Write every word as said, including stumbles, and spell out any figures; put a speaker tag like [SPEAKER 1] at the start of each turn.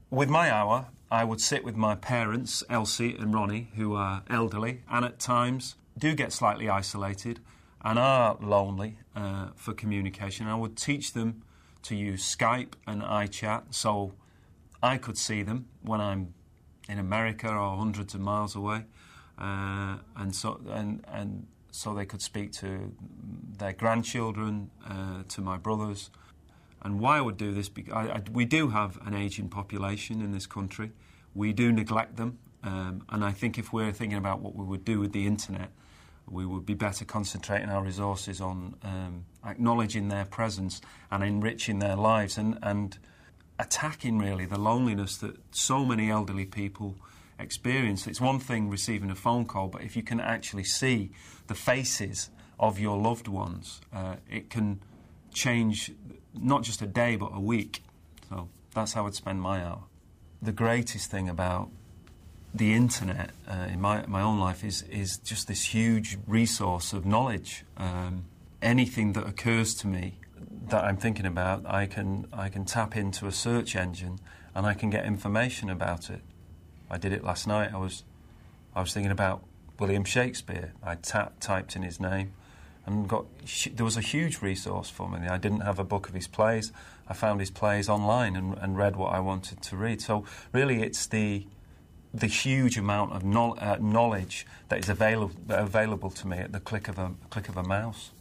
[SPEAKER 1] with my hour, I would sit with my parents, Elsie and Ronnie, who are elderly and at times do get slightly isolated and are lonely uh, for communication. I would teach them to use Skype and iChat so I could see them when I'm in America or hundreds of miles away, uh, and so and and so they could speak to their grandchildren, uh, to my brothers. And why I would do this, because I, I, we do have an ageing population in this country. We do neglect them, um, and I think if we're thinking about what we would do with the internet, we would be better concentrating our resources on um, acknowledging their presence and enriching their lives and, and attacking, really, the loneliness that so many elderly people experience. It's one thing receiving a phone call, but if you can actually see the faces of your loved ones, uh, it can change not just a day but a week. So that's how I'd spend my hour. The greatest thing about the internet uh, in my my own life is is just this huge resource of knowledge. Um, anything that occurs to me that I'm thinking about, I can I can tap into a search engine and I can get information about it. I did it last night. I was I was thinking about William Shakespeare. I tap, typed in his name and got there was a huge resource for me. I didn't have a book of his plays. I found his plays online and, and read what I wanted to read. So really, it's the the huge amount of no, uh, knowledge that is available available to me at the click of a click of a mouse.